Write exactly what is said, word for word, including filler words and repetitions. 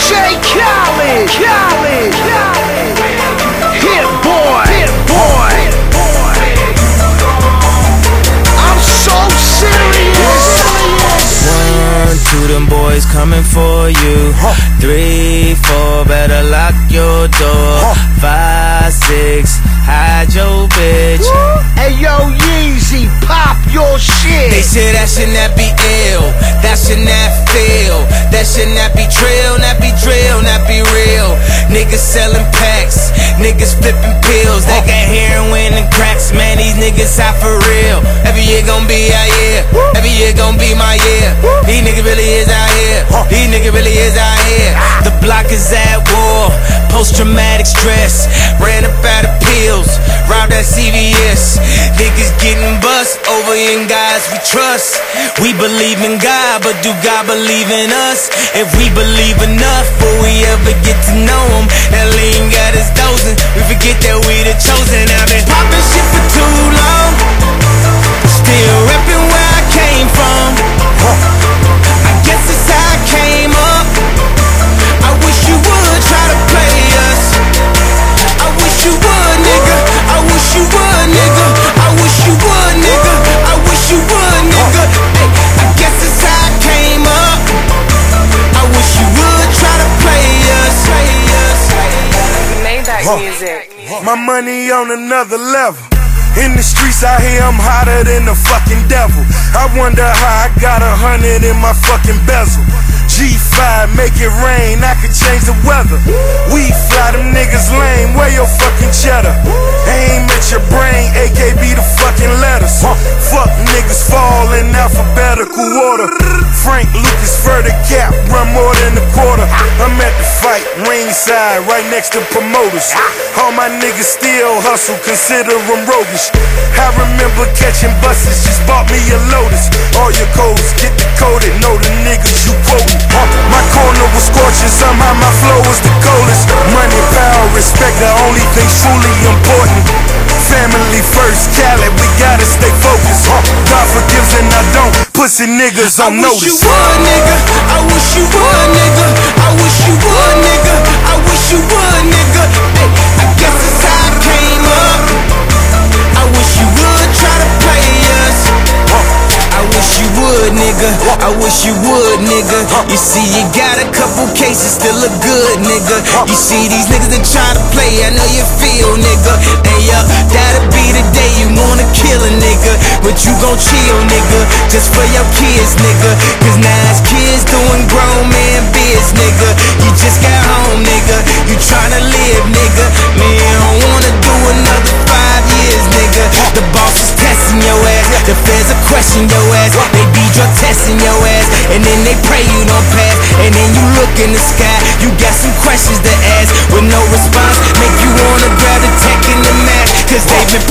J Khaled, Khaled, Khaled. Hit boy, hit boy. I'm so serious. One, two, them boys coming for you. Three, four, better lock your door. Five, six, hide your bitch. Hey yo, Yeezy, pop your shit. They say that should not be ill, that should not feel, that should not be trill, not be drill, not be real. Niggas selling packs, niggas flipping pills. They got heroin and cracks, man, these niggas out for real. Every year gon' be our year, every year gon' be my year. These niggas really is out here, these niggas really is out here. The block is at war, post-traumatic stress. Ran up out of pills, robbed at C V S. Niggas getting bust over in guys we trust. We believe in God, but do God believe in us? If we believe enough, will we ever get to know him? That lean got us dozing, we forget that we the chosen. I've been popping shit for too long, still repping where I came from. I guess it's how I came up. I wish you would try to play us. I wish you would, nigga. I wish you would, nigga. I wish you would, nigga. I wish you would, nigga. Hey, I guess it's how I came up. I wish you would try to play us. Play us. Maybach music. My money on another level. In the streets out here, I'm hotter than the fucking devil. I wonder how I got a hundred in my fucking bezel. G five, make it rain, I could change the weather. We fly them niggas lame, where your fucking cheddar? Aim at your brain, A K B the fucking letters. Fuck niggas fall in alphabetical order. Frank Lucas for the cap, run more than a quarter. I'm at the fight, ringside, right next to promoters. All my niggas still hustle, consider them roguish. I remember catching buses, just bought me a Lotus. All your codes, get decoded, know the niggas you quoting. My corner was scorching, somehow my flow was the coldest. Money, power, respect, the only thing truly important. Family first, Khaled, we gotta stay focused. God forgives and I don't, pussy niggas on notice. I wish you would, nigga. I wish you would, nigga. I wish you would, nigga. I wish you would, nigga. Hey, I guess it's how I came up. I wish you would try to play us. I wish you would, nigga. I wish you would, nigga. You see, you got a couple cases, still look good, nigga. You see these niggas that try to play, I know you feel, nigga. And yo, that'll be the day you wanna kill a nigga, but you gon' chill, nigga, just for your kids, nigga. Cause now it's kids doing grown man biz, nigga. You just got home, nigga. You tryna live, nigga. Man, you don't wanna do another five years, nigga. The boss is testing your ass, the feds are questioning your ass. They be drug testing your ass, and then they pray you don't pass. And then you look in the sky, you got some questions to ask with no response. Make you wanna grab the tech in the mask, cause they've been